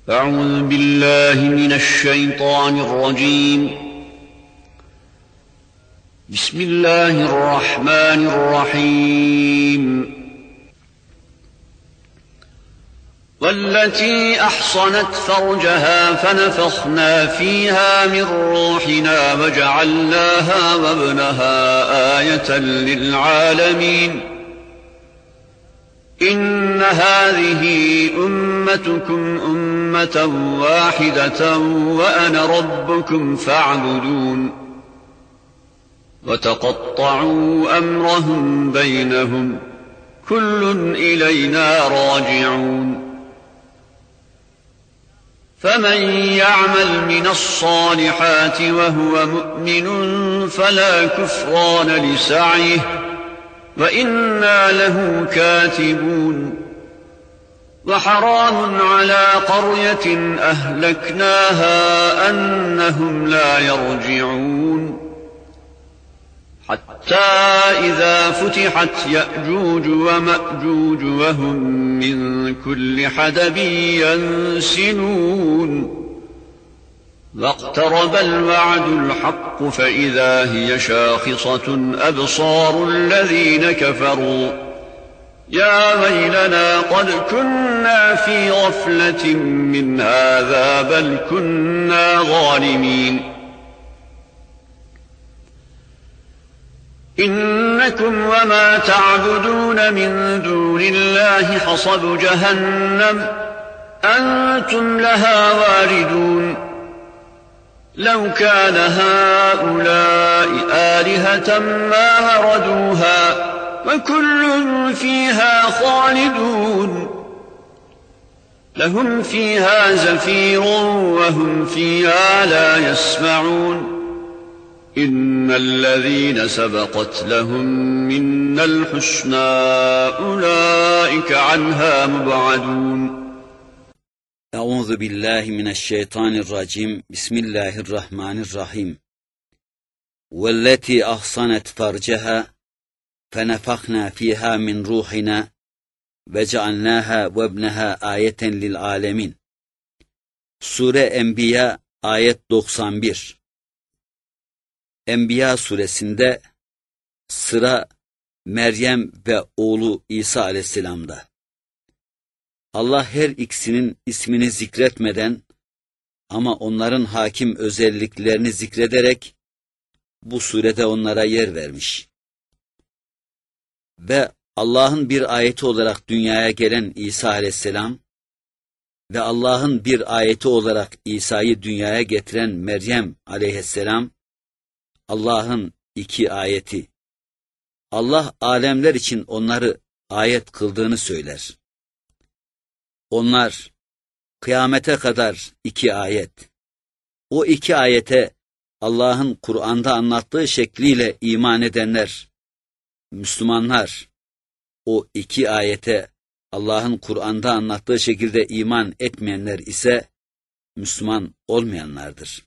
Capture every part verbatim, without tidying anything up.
أعوذ بالله من الشيطان الرجيم. بسم الله الرحمن الرحيم. والتي أحصنت فرجها فنفخنا فيها من روحنا وجعلناها وابنها آية للعالمين. إن هذه أمتكم أمة واحدة وأنا ربكم فاعبدون. وتقطعوا أمرهم بينهم كل إلينا راجعون. فمن يعمل من الصالحات وهو مؤمن فلا كفران لسعيه وإنا له كاتبون. وحرام على قرية أهلكناها أنهم لا يرجعون. حتى إذا فتحت يأجوج ومأجوج وهم من كل حدب ينسلون. واقترب الوعد الحق فإذا هي شاخصة أبصار الذين كفروا يا ويلنا قد كنا في غفلة من هذا بل كنا ظالمين. إنكم وما تعبدون من دون الله حصب جهنم أنتم لها واردون. لو كان هؤلاء آلهة ما وردوها وكل فيها خالدون. لهم فيها زفير وهم فيها لا يسمعون. إن الذين سبقت لهم منا الحسنى أولئك عنها مبعدون. Euzu billahi mineşşeytanirracim. Bismillahirrahmanirrahim. Velleti ahsanet farceha fenefahna fiha min ruhina ve cealnaha ve ibnaha ayeten lil alemin. Sure Enbiya ayet doksan bir. Enbiya suresinde sıra Meryem ve oğlu İsa aleyhisselam'da. Allah her ikisinin ismini zikretmeden ama onların hakim özelliklerini zikrederek bu surede onlara yer vermiş. Ve Allah'ın bir ayeti olarak dünyaya gelen İsa aleyhisselam ve Allah'ın bir ayeti olarak İsa'yı dünyaya getiren Meryem aleyhisselam, Allah'ın iki ayeti. Allah alemler için onları ayet kıldığını söyler. Onlar kıyamete kadar iki ayet. O iki ayete Allah'ın Kur'an'da anlattığı şekliyle iman edenler, Müslümanlar, o iki ayete Allah'ın Kur'an'da anlattığı şekilde iman etmeyenler ise Müslüman olmayanlardır.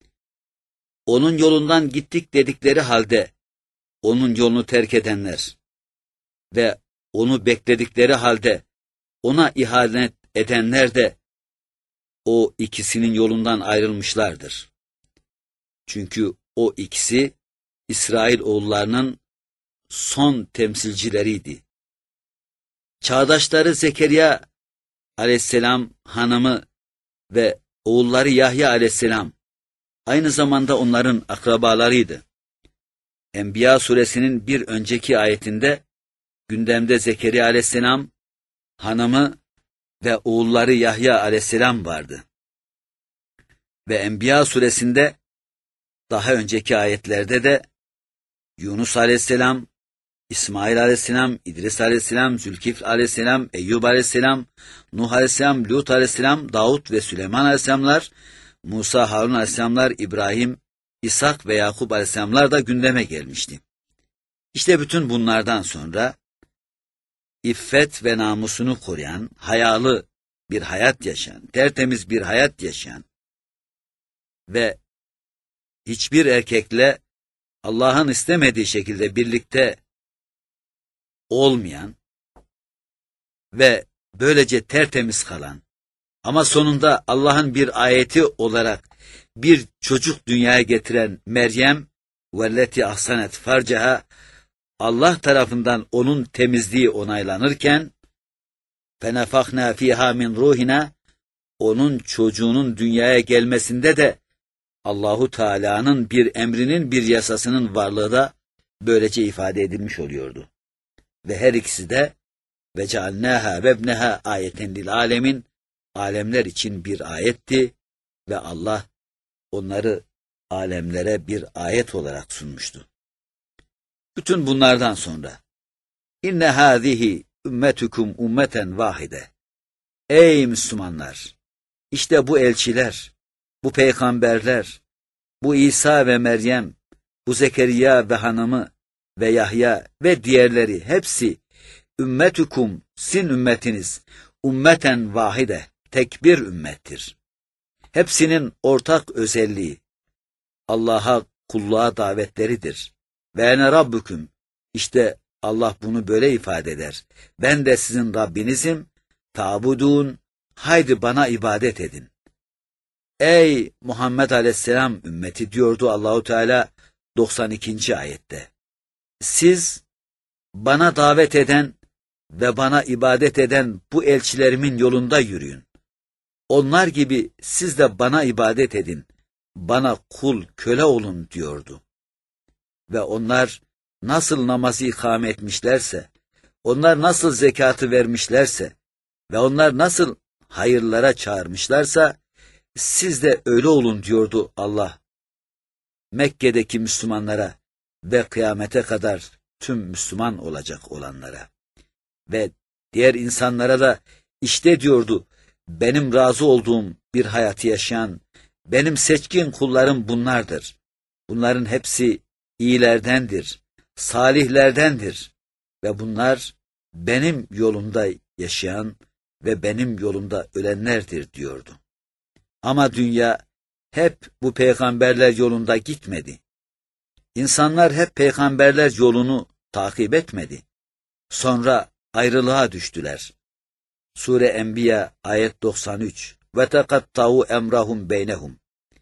Onun yolundan gittik dedikleri halde onun yolunu terk edenler ve onu bekledikleri halde ona ihanet edenler de o ikisinin yolundan ayrılmışlardır. Çünkü o ikisi İsrail oğullarının son temsilcileriydi. Çağdaşları Zekeriya aleyhisselam hanımı ve oğulları Yahya aleyhisselam aynı zamanda onların akrabalarıydı. Enbiya suresinin bir önceki ayetinde gündemde Zekeriya aleyhisselam hanımı ve oğulları Yahya aleyhisselam vardı. Ve Enbiya suresinde daha önceki ayetlerde de Yunus aleyhisselam, İsmail aleyhisselam, İdris aleyhisselam, Zülkifl aleyhisselam, Eyyub aleyhisselam, Nuh aleyhisselam, Lut aleyhisselam, Davud ve Süleyman aleyhisselamlar, Musa, Harun aleyhisselamlar, İbrahim, İshak ve Yakup aleyhisselamlar da gündeme gelmişti. İşte bütün bunlardan sonra İffet ve namusunu koruyan, hayalı bir hayat yaşayan, tertemiz bir hayat yaşayan ve hiçbir erkekle Allah'ın istemediği şekilde birlikte olmayan ve böylece tertemiz kalan, Ama sonunda Allah'ın bir ayeti olarak bir çocuk dünyaya getiren Meryem, velleti ahsanet farcaha, Allah tarafından onun temizliği onaylanırken, fenefahna fiha min ruhina, onun çocuğunun dünyaya gelmesinde de Allahu Teala'nın bir emrinin, bir yasasının varlığı da böylece ifade edilmiş oluyordu. Ve her ikisi de ve cealnâhâ vebneha ayeten lil âlemin, alemler için bir ayetti ve Allah onları alemlere bir ayet olarak sunmuştu. Bütün bunlardan sonra inne hâzihi ümmetukum ummeten vahide. Ey Müslümanlar! İşte bu elçiler, bu peygamberler, bu İsa ve Meryem, bu Zekeriya ve hanımı ve Yahya ve diğerleri hepsi ümmetukum, sin ümmetiniz, ummeten vahide, tek bir ümmettir. Hepsinin ortak özelliği Allah'a kulluğa davetleridir. Ve ene rabbüküm, işte Allah bunu böyle ifade eder. Ben de sizin Rabbinizim, ta'budun, haydi bana ibadet edin. Ey Muhammed Aleyhisselam ümmeti diyordu Allahu Teala doksan ikinci ayette. Siz bana davet eden ve bana ibadet eden bu elçilerimin yolunda yürüyün. Onlar gibi siz de bana ibadet edin, bana kul, köle olun diyordu. Ve onlar nasıl namazı ikame etmişlerse, onlar nasıl zekatı vermişlerse ve onlar nasıl hayırlara çağırmışlarsa, siz de öyle olun diyordu Allah. Mekke'deki Müslümanlara ve kıyamete kadar tüm Müslüman olacak olanlara. Ve diğer insanlara da işte diyordu, benim razı olduğum bir hayatı yaşayan, benim seçkin kullarım bunlardır. Bunların hepsi iyilerdendir, salihlerdendir ve bunlar benim yolumda yaşayan ve benim yolumda ölenlerdir diyordu. Ama dünya hep bu peygamberler yolunda gitmedi. İnsanlar hep peygamberler yolunu takip etmedi. Sonra ayrılığa düştüler. Sure Enbiya ayet doksan üç. Ve tekattau emrahum beynehum.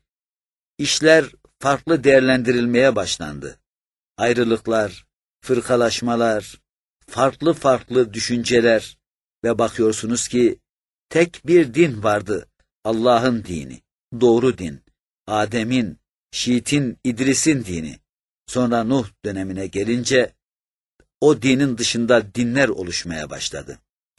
İşler farklı değerlendirilmeye başlandı. Ayrılıklar, fırkalaşmalar, farklı farklı düşünceler ve bakıyorsunuz ki tek bir din vardı, Allah'ın dini, doğru din, Adem'in, Şiit'in, İdris'in dini. Sonra Nuh dönemine gelince o dinin dışında dinler oluşmaya başladı.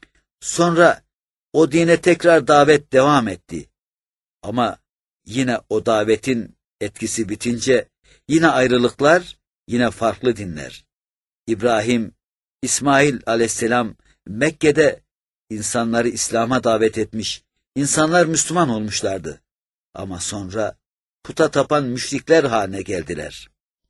Sonra o dine tekrar davet devam etti. Ama yine o davetin etkisi bitince yine ayrılıklar, yine farklı dinler. İbrahim, İsmail aleyhisselam Mekke'de insanları İslam'a davet etmiş, insanlar Müslüman olmuşlardı. Ama sonra puta tapan müşrikler haline geldiler.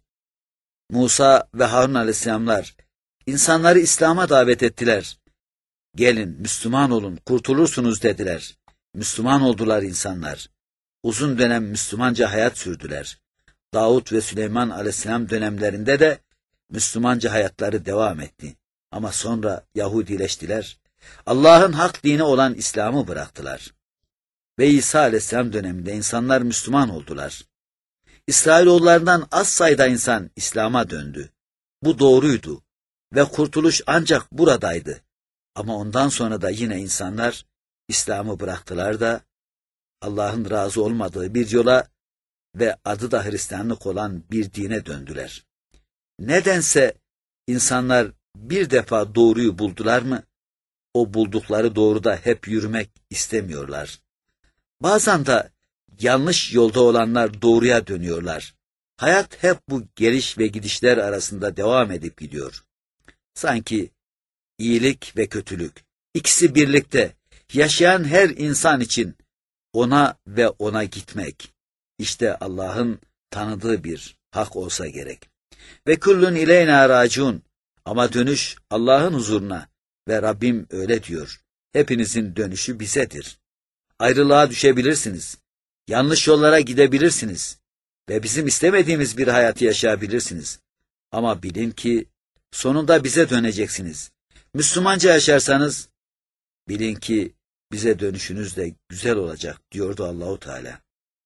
Musa ve Harun aleyhisselamlar insanları İslam'a davet ettiler. Gelin Müslüman olun, kurtulursunuz dediler. Müslüman oldular insanlar. Uzun dönem Müslümanca hayat sürdüler. Davut ve Süleyman aleyhisselam dönemlerinde de Müslümanca hayatları devam etti. Ama sonra Yahudileştiler. Allah'ın hak dini olan İslam'ı bıraktılar. Ve İsa aleyhisselam döneminde insanlar Müslüman oldular. İsrailoğullarından az sayıda insan İslam'a döndü. Bu doğruydu ve kurtuluş ancak buradaydı. Ama ondan sonra da yine insanlar İslam'ı bıraktılar da Allah'ın razı olmadığı bir yola ve adı da Hristiyanlık olan bir dine döndüler. Nedense insanlar bir defa doğruyu buldular mı, o buldukları doğruda hep yürümek istemiyorlar. Bazen de yanlış yolda olanlar doğruya dönüyorlar. Hayat hep bu geliş ve gidişler arasında devam edip gidiyor. Sanki iyilik ve kötülük, ikisi birlikte yaşayan her insan için ona ve ona gitmek, işte Allah'ın tanıdığı bir hak olsa gerek. Ve kullun ileyna raciun, ama dönüş Allah'ın huzuruna ve Rabbim öyle diyor, hepinizin dönüşü bizedir. Ayrılığa düşebilirsiniz, yanlış yollara gidebilirsiniz ve bizim istemediğimiz bir hayatı yaşayabilirsiniz. Ama bilin ki sonunda bize döneceksiniz. Müslümanca yaşarsanız bilin ki bize dönüşünüz de güzel olacak diyordu Allahu Teala.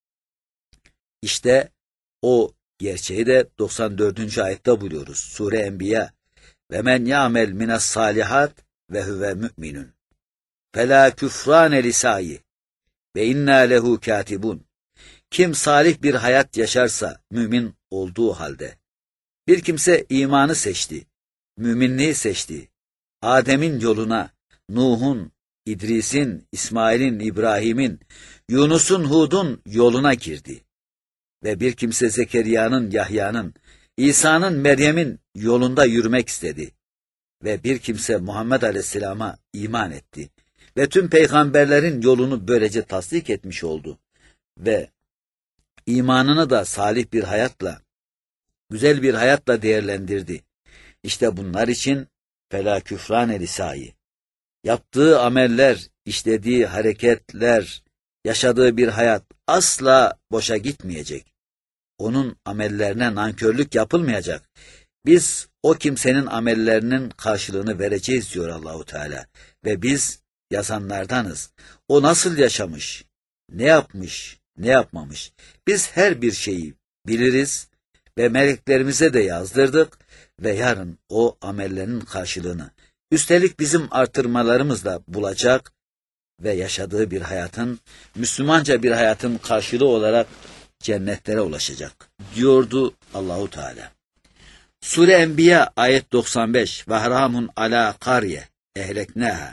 İşte o gerçeği de doksan dördüncü ayette buluyoruz. Sure Enbiya. Ve men ya'mel minas salihat ve huve mü'minun. Fela küfrane lisayi ve inna lehu katibun. Kim salih bir hayat yaşarsa mümin olduğu halde. Bir kimse imanı seçti, müminliği seçti. Adem'in yoluna, Nuh'un, İdris'in, İsmail'in, İbrahim'in, Yunus'un, Hud'un yoluna girdi. Ve bir kimse Zekeriya'nın, Yahya'nın, İsa'nın, Meryem'in yolunda yürümek istedi. Ve bir kimse Muhammed Aleyhisselam'a iman etti. Ve tüm peygamberlerin yolunu böylece tasdik etmiş oldu. Ve imanını da salih bir hayatla, güzel bir hayatla değerlendirdi. İşte bunlar için fela küfrane lisayi. Yaptığı ameller, işlediği hareketler, yaşadığı bir hayat asla boşa gitmeyecek. Onun amellerine nankörlük yapılmayacak. Biz o kimsenin amellerinin karşılığını vereceğiz diyor Allahu Teala. Ve biz yazanlardanız. O nasıl yaşamış, ne yapmış, ne yapmamış. Biz her bir şeyi biliriz ve meleklerimize de yazdırdık ve yarın o amellerinin karşılığını üstelik bizim artırmalarımızla bulacak ve yaşadığı bir hayatın, Müslümanca bir hayatın karşılığı olarak cennetlere ulaşacak diyordu Allahu Teala. Sure Enbiya ayet doksan beş. Ve haramun ala kariye ehleknaha.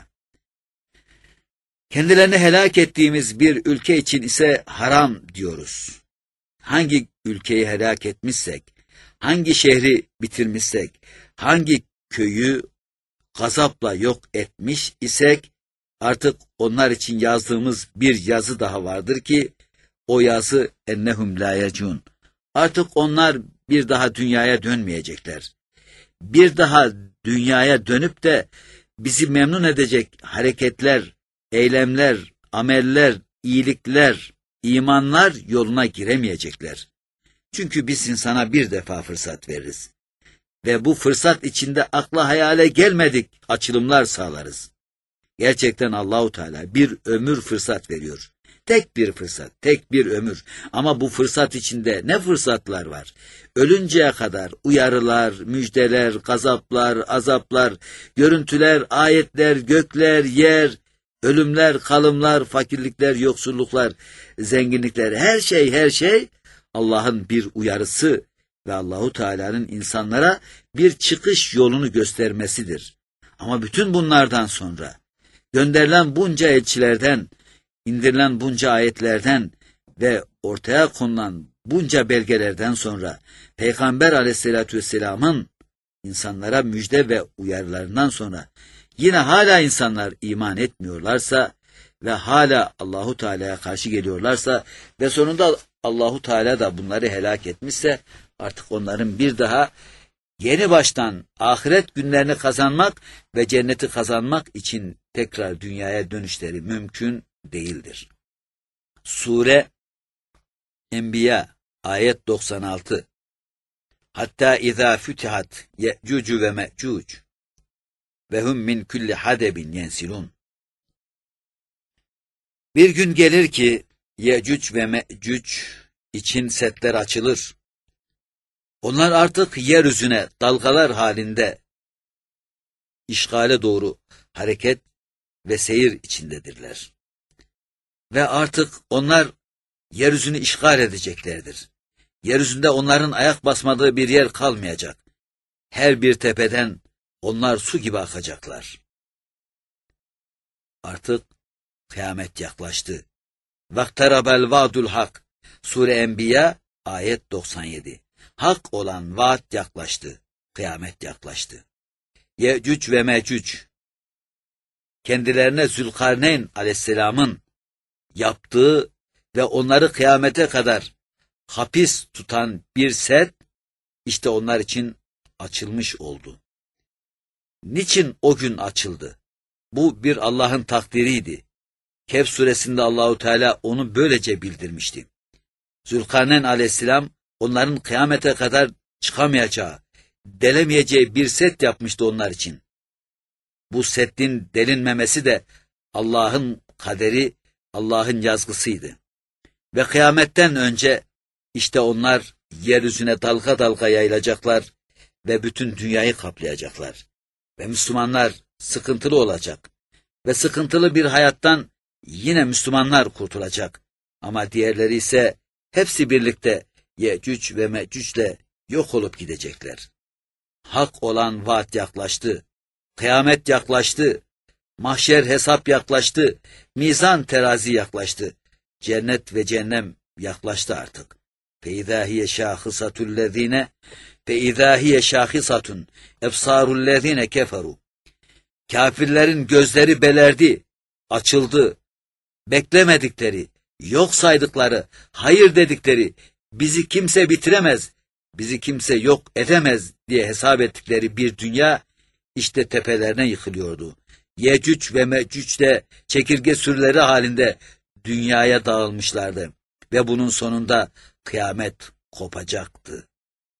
Kendilerini helak ettiğimiz bir ülke için ise haram diyoruz. Hangi ülkeyi helak etmişsek, hangi şehri bitirmişsek, hangi köyü gazapla yok etmiş isek, artık onlar için yazdığımız bir yazı daha vardır ki, o yazı ennehum la yecun. Artık onlar bir daha dünyaya dönmeyecekler. Bir daha dünyaya dönüp de bizi memnun edecek hareketler, eylemler, ameller, iyilikler, imanlar yoluna giremeyecekler. Çünkü biz insana bir defa fırsat veririz. Ve bu fırsat içinde akla hayale gelmedik açılımlar sağlarız. Gerçekten Allahu Teala bir ömür fırsat veriyor. Tek bir fırsat, tek bir ömür. Ama bu fırsat içinde ne fırsatlar var? Ölünceye kadar uyarılar, müjdeler, gazaplar, azaplar, görüntüler, ayetler, gökler, yer, ölümler, kalımlar, fakirlikler, yoksulluklar, zenginlikler, her şey, her şey Allah'ın bir uyarısı ve Allahu Teala'nın insanlara bir çıkış yolunu göstermesidir. Ama bütün bunlardan sonra gönderilen bunca elçilerden, indirilen bunca ayetlerden ve ortaya konulan bunca belgelerden sonra Peygamber Aleyhisselatü Vesselam'ın insanlara müjde ve uyarılarından sonra yine hala insanlar iman etmiyorlarsa ve hala Allahu Teala'ya karşı geliyorlarsa ve sonunda Allahu Teala da bunları helak etmişse artık onların bir daha yeni baştan ahiret günlerini kazanmak ve cenneti kazanmak için tekrar dünyaya dönüşleri mümkün değildir. Sure Enbiya ayet doksan altı. Hatta izâ fütihat ye'cucu ve me'cuc ve hum min kulli hadebin yensilun. Bir gün gelir ki Yecüc ve Mecüc için setler açılır. Onlar artık yeryüzüne dalgalar halinde işgale doğru hareket ve seyir içindedirler. Ve artık onlar yeryüzünü işgal edeceklerdir. Yeryüzünde onların ayak basmadığı bir yer kalmayacak. Her bir tepeden onlar su gibi akacaklar. Artık kıyamet yaklaştı. Vaktarabel vaadul hak. Sure Enbiya ayet doksan yedi. Hak olan vaat yaklaştı. Kıyamet yaklaştı. Yecüc ve Mecüc kendilerine Zülkarneyn Aleyhisselam'ın yaptığı ve onları kıyamete kadar hapis tutan bir set işte onlar için açılmış oldu. Niçin o gün açıldı? Bu bir Allah'ın takdiriydi. Kehf suresinde Allahu Teala onu böylece bildirmişti. Zülkarneyn Aleyhisselam onların kıyamete kadar çıkamayacağı, delemeyeceği bir set yapmıştı onlar için. Bu setin delinmemesi de Allah'ın kaderi Allah'ın yazgısıydı. Ve kıyametten önce işte onlar yeryüzüne dalga dalga yayılacaklar ve bütün dünyayı kaplayacaklar. Ve Müslümanlar sıkıntılı olacak. Ve sıkıntılı bir hayattan yine Müslümanlar kurtulacak. Ama diğerleri ise hepsi birlikte Yecüc ve Mecüc'le yok olup gidecekler. Hak olan vaat yaklaştı. Kıyamet yaklaştı. Mahşer hesap yaklaştı. Mizan terazi yaklaştı. Cennet ve cehennem yaklaştı artık. فَاِذَا هِيَ شَاخِصَةُ الَّذ۪ينَ فَاِذَا هِيَ شَاخِصَةٌ اَبْصَارُ الَّذ۪ينَ كَفَرُوا Kafirlerin gözleri belerdi, açıldı. Beklemedikleri, yok saydıkları, hayır dedikleri, bizi kimse bitiremez, bizi kimse yok edemez diye hesap ettikleri bir dünya işte tepelerine yıkılıyordu. Yecüc ve Mecüc de çekirge sürüleri halinde dünyaya dağılmışlardı ve bunun sonunda kıyamet kopacaktı.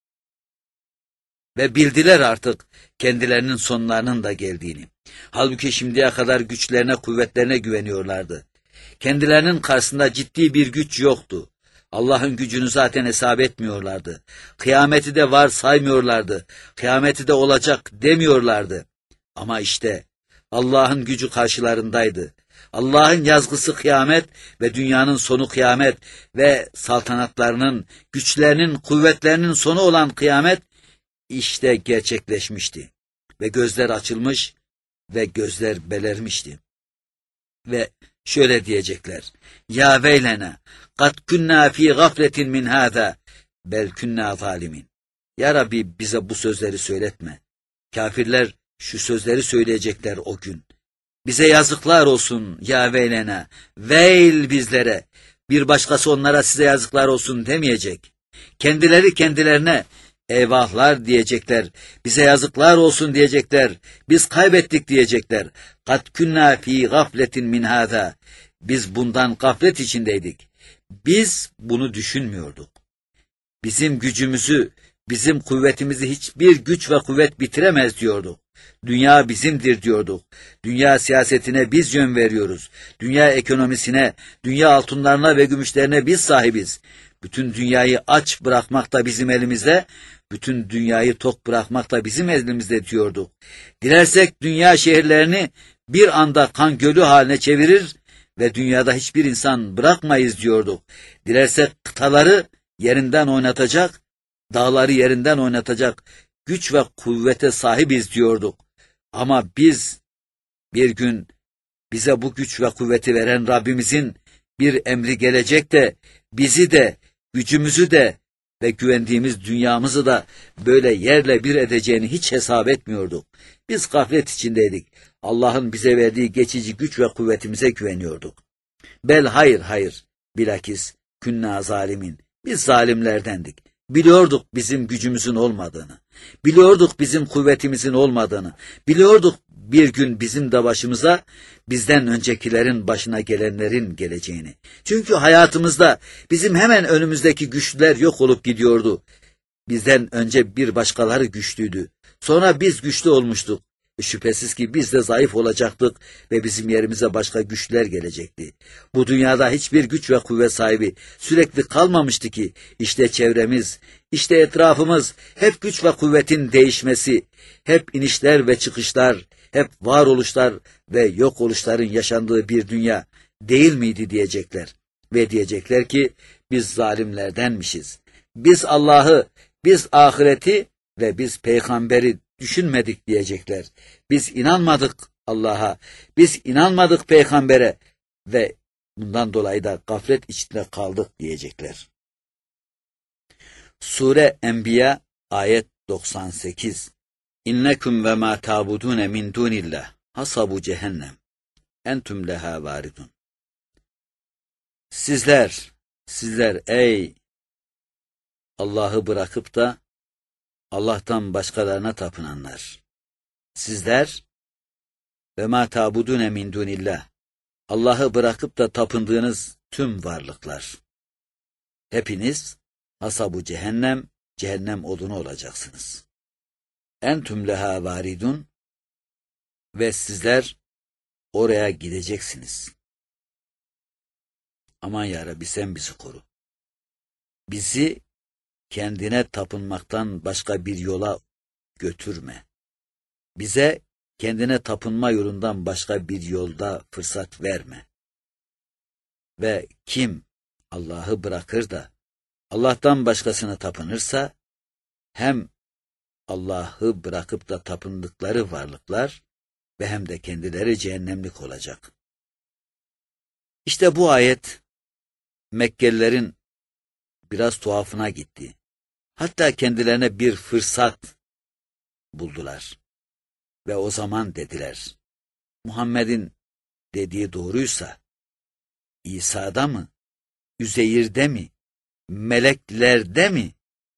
Ve bildiler artık kendilerinin sonlarının da geldiğini. Halbuki şimdiye kadar güçlerine, kuvvetlerine güveniyorlardı. Kendilerinin karşısında ciddi bir güç yoktu. Allah'ın gücünü zaten hesap etmiyorlardı. Kıyameti de var saymıyorlardı. Kıyameti de olacak demiyorlardı. Ama işte Allah'ın gücü karşılarındaydı. Allah'ın yazgısı kıyamet ve dünyanın sonu kıyamet ve saltanatlarının, güçlerinin, kuvvetlerinin sonu olan kıyamet işte gerçekleşmişti. Ve gözler açılmış ve gözler belermişti. Ve şöyle diyecekler: Ya veylena kad kunna fi gafletin min hâzâ bel kunna zalimin. Ya Rabbi, bize bu sözleri söyletme. Kafirler şu sözleri söyleyecekler o gün. Bize yazıklar olsun ya veylena, veil bizlere. Bir başkası onlara size yazıklar olsun demeyecek. Kendileri kendilerine eyvahlar diyecekler. Bize yazıklar olsun diyecekler. Biz kaybettik diyecekler. Kad kunna fi gafletin min hâzâ. Biz bundan gaflet içindeydik. Biz bunu düşünmüyorduk. Bizim gücümüzü, bizim kuvvetimizi hiçbir güç ve kuvvet bitiremez diyorduk. Dünya bizimdir diyorduk. Dünya siyasetine biz yön veriyoruz. Dünya ekonomisine, dünya altınlarına ve gümüşlerine biz sahibiz. Bütün dünyayı aç bırakmak da bizim elimizde, bütün dünyayı tok bırakmak da bizim elimizde diyorduk. Dilersek dünya şehirlerini bir anda kan gölü haline çevirir ve dünyada hiçbir insan bırakmayız diyorduk. Dilersek kıtaları yerinden oynatacak, dağları yerinden oynatacak güç ve kuvvete sahibiz diyorduk. Ama biz bir gün bize bu güç ve kuvveti veren Rabbimizin bir emri gelecek de bizi de, gücümüzü de ve güvendiğimiz dünyamızı da böyle yerle bir edeceğini hiç hesap etmiyorduk. Biz gaflet içindeydik. Allah'ın bize verdiği geçici güç ve kuvvetimize güveniyorduk. Bel hayır hayır, bilakis künna zalimin. Biz zalimlerdendik. Biliyorduk bizim gücümüzün olmadığını. Biliyorduk bizim kuvvetimizin olmadığını. Biliyorduk bir gün bizim de başımıza, bizden öncekilerin başına gelenlerin geleceğini. Çünkü hayatımızda bizim hemen önümüzdeki güçlüler yok olup gidiyordu. Bizden önce bir başkaları güçlüydü. Sonra biz güçlü olmuştuk. E şüphesiz ki biz de zayıf olacaktık ve bizim yerimize başka güçler gelecekti. Bu dünyada hiçbir güç ve kuvvet sahibi sürekli kalmamıştı ki, işte çevremiz, işte etrafımız, hep güç ve kuvvetin değişmesi, hep inişler ve çıkışlar, hep varoluşlar ve yok oluşların yaşandığı bir dünya değil miydi diyecekler. Ve diyecekler ki biz zalimlerdenmişiz. Biz Allah'ı, biz ahireti ve biz peygamberi düşünmedik diyecekler. Biz inanmadık Allah'a, biz inanmadık peygambere ve bundan dolayı da gaflet içinde kaldık diyecekler. Sure Enbiya ayet doksan sekiz. İnnekum ve ma ta'budun min dunillah hasabu cehennem entüm leha varidun. Sizler, sizler ey Allah'ı bırakıp da Allah'tan başkalarına tapınanlar. Sizler ve ma ta'budun min dunillah, Allah'ı bırakıp da tapındığınız tüm varlıklar. Hepiniz hasabu cehennem, cehennem odunu olacaksınız. Entüm leha varidun ve sizler oraya gideceksiniz. aman ya Rabbi sen bizi koru. Bizi kendine tapınmaktan başka bir yola götürme. Bize kendine tapınma yolundan başka bir yolda fırsat verme. Ve kim Allah'ı bırakır da Allah'tan başkasına tapınırsa, hem Allah'ı bırakıp da tapındıkları varlıklar ve hem de kendileri cehennemlik olacak. İşte bu ayet Mekkelilerin biraz tuhafına gitti. Hatta kendilerine bir fırsat buldular. Ve o zaman dediler, Muhammed'in dediği doğruysa, İsa'da mı, Üzeyr'de mi, meleklerde mi,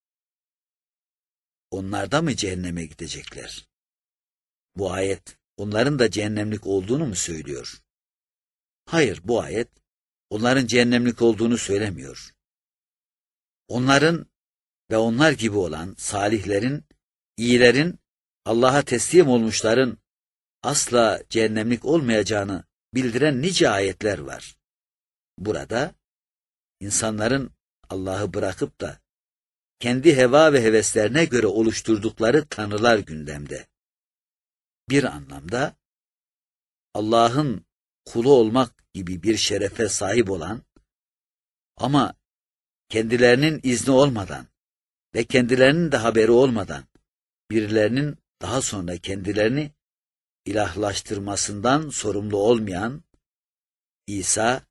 onlar da mı cehenneme gidecekler? Bu ayet onların da cehennemlik olduğunu mu söylüyor? Hayır, bu ayet onların cehennemlik olduğunu söylemiyor. Onların ve onlar gibi olan salihlerin, iyilerin, Allah'a teslim olmuşların asla cehennemlik olmayacağını bildiren nice ayetler var. Burada insanların Allah'ı bırakıp da kendi heva ve heveslerine göre oluşturdukları tanrılar gündemde. Bir anlamda Allah'ın kulu olmak gibi bir şerefe sahip olan ama kendilerinin izni olmadan ve kendilerinin de haberi olmadan birilerinin daha sonra kendilerini ilahlaştırmasından sorumlu olmayan İsa,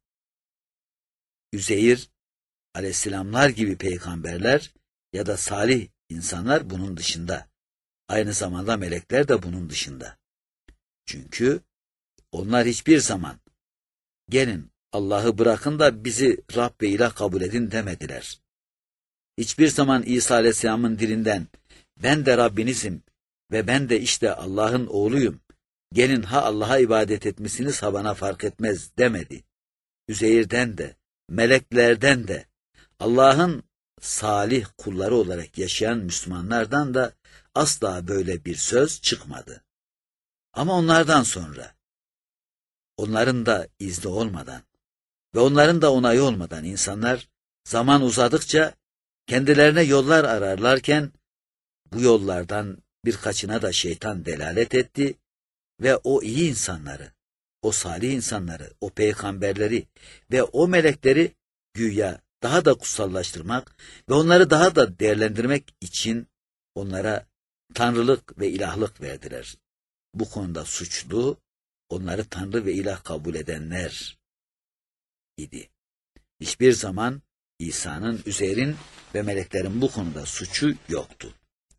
Üzeyr aleyhisselamlar gibi peygamberler ya da salih insanlar bunun dışında. Aynı zamanda melekler de bunun dışında. Çünkü onlar hiçbir zaman gelin Allah'ı bırakın da bizi Rab ve ilah kabul edin demediler. Hiçbir zaman İsa aleyhisselamın dilinden ben de Rabbinizim ve ben de işte Allah'ın oğluyum, gelin ha Allah'a ibadet etmişsiniz ha bana fark etmez demedi. Üzeyr'den de, meleklerden de, Allah'ın salih kulları olarak yaşayan Müslümanlardan da asla böyle bir söz çıkmadı. Ama onlardan sonra, onların da izni olmadan ve onların da onayı olmadan insanlar zaman uzadıkça kendilerine yollar ararlarken bu yollardan birkaçına da şeytan delalet etti ve o iyi insanları, o salih insanları, o peygamberleri ve o melekleri güya daha da kutsallaştırmak ve onları daha da değerlendirmek için onlara tanrılık ve ilahlık verdiler. Bu konuda suçlu onları tanrı ve ilah kabul edenler idi. Hiçbir zaman İsa'nın, Üzeyr'in ve meleklerin bu konuda suçu yoktu.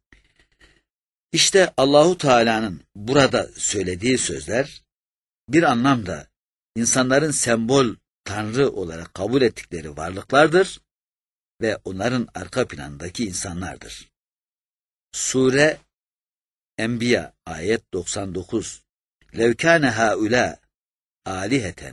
İşte Allahu Teala'nın burada söylediği sözler bir anlamda insanların sembol tanrı olarak kabul ettikleri varlıklardır ve onların arka planındaki insanlardır. Sure Enbiya ayet doksan dokuz. Levkâne haulâ âliheten.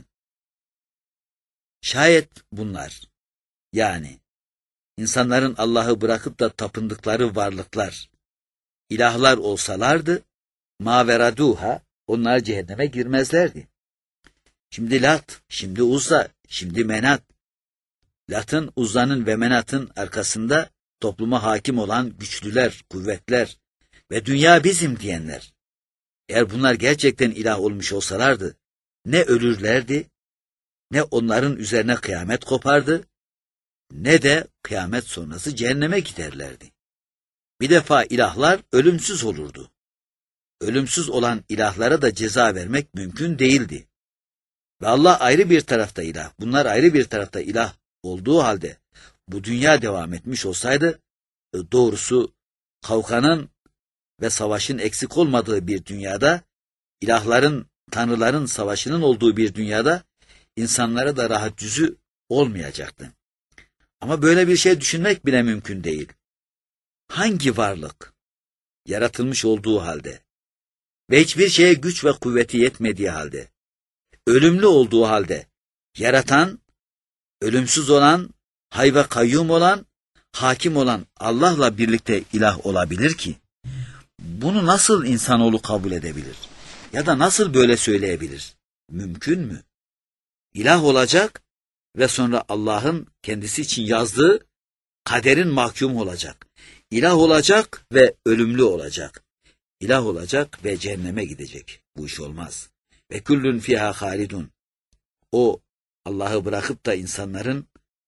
Şayet bunlar, yani insanların Allah'ı bırakıp da tapındıkları varlıklar, ilahlar olsalardı, mâveraduha, onlar cehenneme girmezlerdi. Şimdi Lat, şimdi Uzza, şimdi Menat. Lat'ın, Uzza'nın ve Menat'ın arkasında topluma hakim olan güçlüler, kuvvetler ve dünya bizim diyenler. Eğer bunlar gerçekten ilah olmuş olsalardı, ne ölürlerdi, ne onların üzerine kıyamet kopardı, ne de kıyamet sonrası cehenneme giderlerdi. Bir defa ilahlar ölümsüz olurdu. Ölümsüz olan ilahlara da ceza vermek mümkün değildi. Ve Allah ayrı bir tarafta ilah, bunlar ayrı bir tarafta ilah olduğu halde bu dünya devam etmiş olsaydı, doğrusu kavganın ve savaşın eksik olmadığı bir dünyada, ilahların, tanrıların savaşının olduğu bir dünyada insanlara da rahat yüzü olmayacaktı. Ama böyle bir şey düşünmek bile mümkün değil. Hangi varlık yaratılmış olduğu halde ve hiçbir şeye güç ve kuvveti yetmediği halde, ölümlü olduğu halde, yaratan, ölümsüz olan, hay ve kayyum olan, hakim olan Allah'la birlikte ilah olabilir ki? Bunu nasıl insanoğlu kabul edebilir? Ya da nasıl böyle söyleyebilir? Mümkün mü? İlah olacak ve sonra Allah'ın kendisi için yazdığı kaderin mahkumu olacak. İlah olacak ve ölümlü olacak. İlah olacak ve cehenneme gidecek. Bu iş olmaz. Ve kullun fiha halidun. O Allah'ı bırakıp da insanların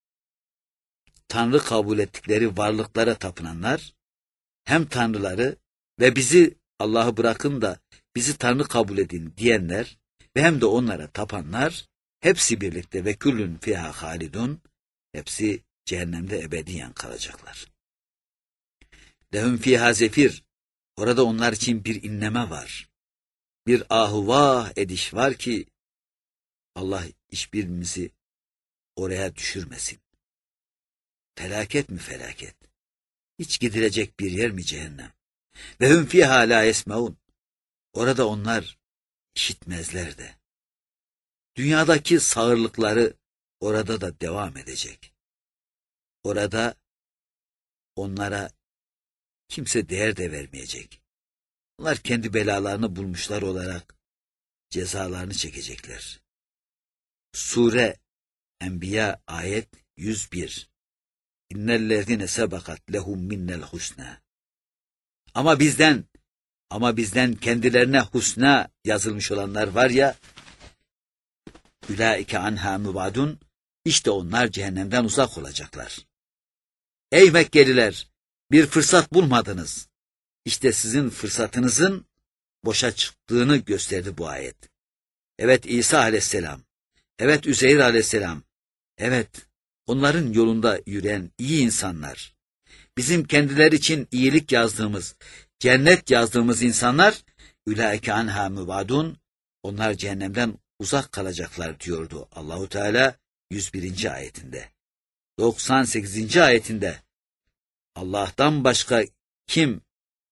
Tanrı kabul ettikleri varlıklara tapınanlar, hem tanrıları ve bizi Allah'ı bırakın da bizi Tanrı kabul edin diyenler ve hem de onlara tapanlar, hepsi birlikte ve kullun fiha halidun, hepsi cehennemde ebediyen kalacaklar. Lehum fiha zefir, orada onlar için bir inleme var. Bir ahuvah ediş var ki Allah hiçbirimizi oraya düşürmesin. Felaket mi felaket? Hiç gidilecek bir yer mi cehennem? Ve hum fiha la yesmaun. Orada onlar işitmezler de. Dünyadaki sağırlıkları orada da devam edecek. Orada onlara kimse değer de vermeyecek. Onlar kendi belalarını bulmuşlar olarak cezalarını çekecekler. Sure Enbiya ayet yüz bir. İnnellezine sebakat lehum minnel husna. Ama bizden, ama bizden kendilerine husna yazılmış olanlar var ya, ulaike anha mubadun, işte onlar cehennemden uzak olacaklar. Ey Mekkeliler, bir fırsat bulmadınız. İşte sizin fırsatınızın boşa çıktığını gösterdi bu ayet. Evet İsa aleyhisselam, evet Üzeyr aleyhisselam, evet onların yolunda yürüyen iyi insanlar, bizim kendileri için iyilik yazdığımız, cennet yazdığımız insanlar, ulaike anha mubadun, onlar cehennemden uzak kalacaklar diyordu Allahu Teala yüz birinci ayetinde. doksan sekizinci ayetinde Allah'tan başka kim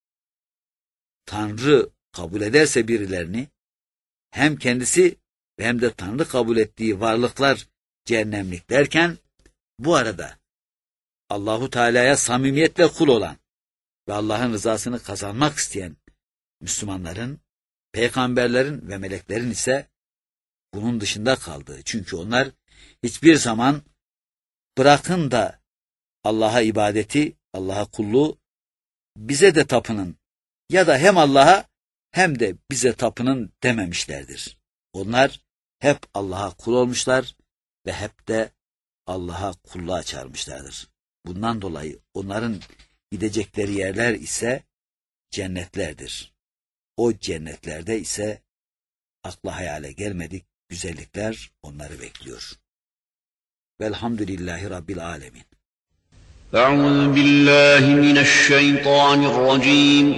Tanrı kabul ederse birilerini, hem kendisi ve hem de Tanrı kabul ettiği varlıklar cehennemlik derken, bu arada Allahu Teala'ya samimiyetle kul olan ve Allah'ın rızasını kazanmak isteyen Müslümanların, peygamberlerin ve meleklerin ise bunun dışında kaldığı. Çünkü onlar hiçbir zaman bırakın da Allah'a ibadeti, Allah'a kulluğu, bize de tapının ya da hem Allah'a hem de bize tapının dememişlerdir. Onlar hep Allah'a kul olmuşlar ve hep de Allah'a kulluğa çağırmışlardır. Bundan dolayı onların gidecekleri yerler ise cennetlerdir. O cennetlerde ise akla hayale gelmedik güzellikler onları bekliyor. Velhamdülillahi Rabbil alemin. Euzu billahi mineşşeytanirracim.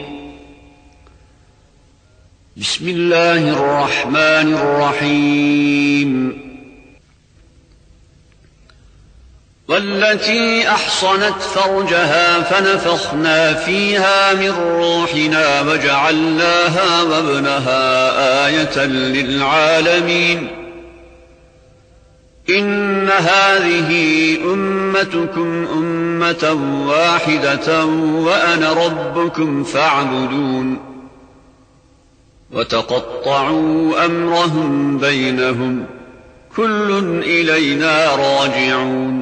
Bismillahirrahmanirrahim. وَالَّتِي أَحْصَنَتْ فَرْجَهَا فَنَفَخْنَا فِيهَا مِنْ رُوحِنَا وَجَعَلْنَاهَا وَابْنَهَا آيَةً لِلْعَالَمِينَ إِنَّ هَذِهِ أُمَّتُكُمْ أُمَّةً وَاحِدَةً وَأَنَا رَبُّكُمْ فَاعْبُدُونِ وَتَقَطَّعُوا أَمْرَهُمْ بَيْنَهُمْ كُلٌّ إِلَيْنَا رَاجِعُونَ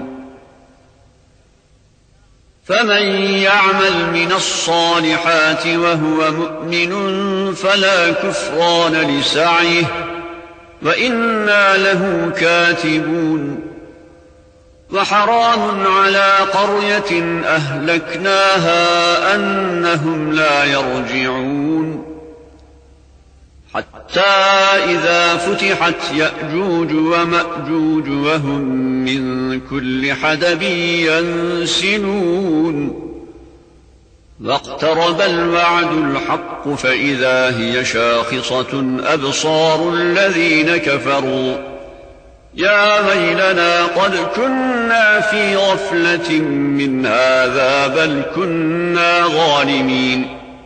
فَمَنْ يَعْمَلْ مِنَ الصَّالِحَاتِ وَهُوَ مُؤْمِنٌ فَلَا كُفْرَانَ لِسَعْيِهِ وَإِنَّا لَهُ كَاتِبُونَ وَحَرَامٌ عَلَى قَرْيَةٍ أَهْلَكْنَاهَا أَنَّهُمْ لَا يَرْجِعُونَ حَتَّى إِذَا فُتِحَتْ يَأْجُوجُ وَمَأْجُوجُ وَهُمْ مِنْ كُلِّ حَدَبٍ يَنْسِلُونَ وَاقْتَرَبَ الْوَعْدُ الْحَقُّ فَإِذَا هِيَ شَاخِصَةٌ أَبْصَارُ الَّذِينَ كَفَرُوا يَا وَيْلَنَا قَدْ كُنَّا فِي غَفْلَةٍ مِّنْ هَذَا بَلْ كُنَّا ظَالِمِينَ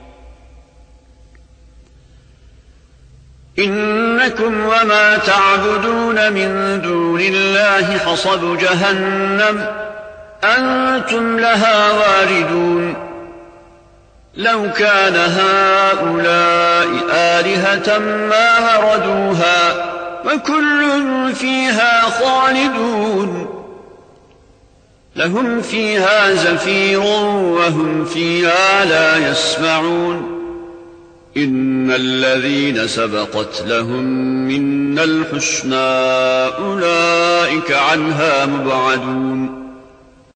إِنَّكُمْ وَمَا تَعْبُدُونَ مِن دُونِ اللَّهِ حَصَبُ جَهَنَّمَ أَنْتُمْ لَهَا وَارِدُونَ لَوْ كَانَ هَؤُلَاءِ آلِهَةً مَا وَرَدُوهَا وكل فيها خالدون لهم فيها زفير وهم فيها لا يسمعون إن الذين سبقت لهم منا الحسنى أولئك عنها مبعدون